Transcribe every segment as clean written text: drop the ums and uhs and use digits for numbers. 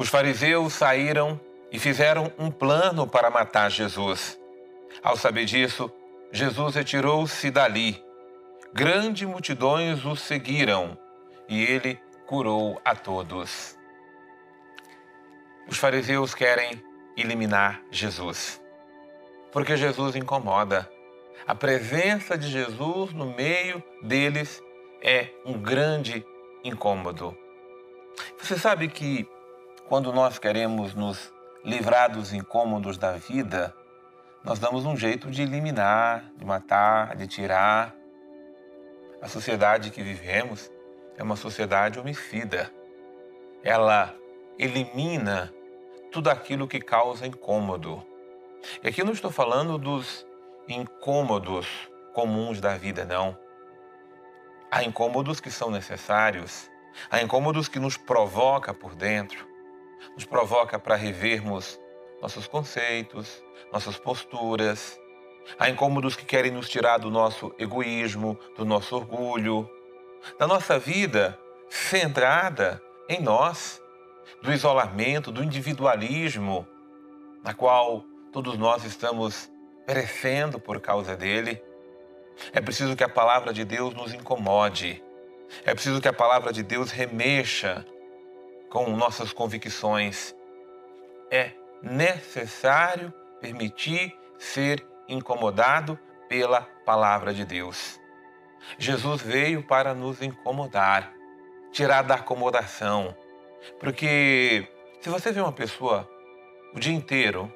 Os fariseus saíram e fizeram um plano para matar Jesus. Ao saber disso, Jesus retirou-se dali. Grandes multidões o seguiram e ele curou a todos. Os fariseus querem eliminar Jesus, porque Jesus incomoda. A presença de Jesus no meio deles é um grande incômodo. Você sabe que quando nós queremos nos livrar dos incômodos da vida, nós damos um jeito de eliminar, de matar, de tirar. A sociedade que vivemos é uma sociedade homicida. Ela elimina tudo aquilo que causa incômodo. E aqui eu não estou falando dos incômodos comuns da vida, não. Há incômodos que são necessários. Há incômodos que nos provoca por dentro. Nos provoca para revermos nossos conceitos, nossas posturas. Há incômodos que querem nos tirar do nosso egoísmo, do nosso orgulho, da nossa vida centrada em nós, do isolamento, do individualismo, na qual todos nós estamos perecendo por causa dele. É preciso que a palavra de Deus nos incomode. É preciso que a palavra de Deus remexa com nossas convicções. É necessário permitir ser incomodado pela palavra de Deus. Jesus veio para nos incomodar, tirar da acomodação. Porque se você vê uma pessoa o dia inteiro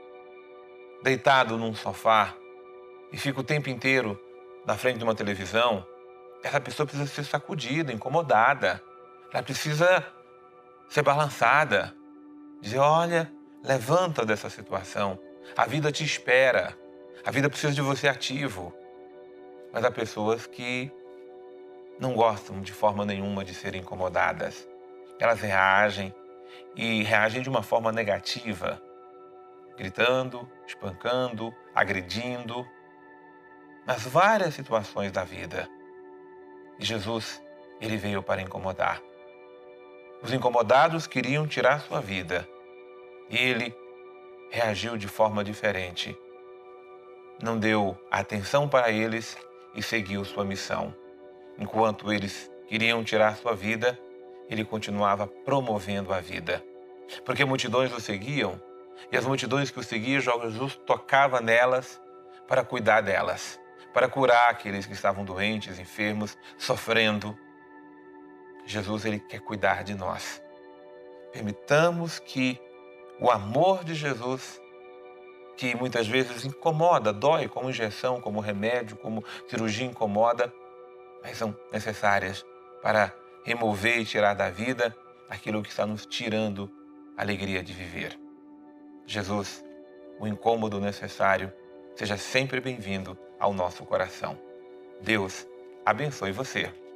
deitado num sofá e fica o tempo inteiro na frente de uma televisão, essa pessoa precisa ser sacudida, incomodada. Ela precisa ser balançada. Dizer, olha, levanta dessa situação. A vida te espera. A vida precisa de você ativo. Mas há pessoas que não gostam de forma nenhuma de serem incomodadas. Elas reagem e reagem de uma forma negativa, gritando, espancando, agredindo, nas várias situações da vida. E Jesus, ele veio para incomodar. Os incomodados queriam tirar sua vida. E ele reagiu de forma diferente. Não deu atenção para eles e seguiu sua missão. Enquanto eles queriam tirar sua vida, ele continuava promovendo a vida. Porque multidões o seguiam, e as multidões que o seguiam, Jesus tocava nelas para cuidar delas, para curar aqueles que estavam doentes, enfermos, sofrendo. Jesus, ele quer cuidar de nós. Permitamos que o amor de Jesus, que muitas vezes incomoda, dói, como injeção, como remédio, como cirurgia incomoda, mas são necessárias para remover e tirar da vida aquilo que está nos tirando a alegria de viver. Jesus, o incômodo necessário, seja sempre bem-vindo ao nosso coração. Deus abençoe você.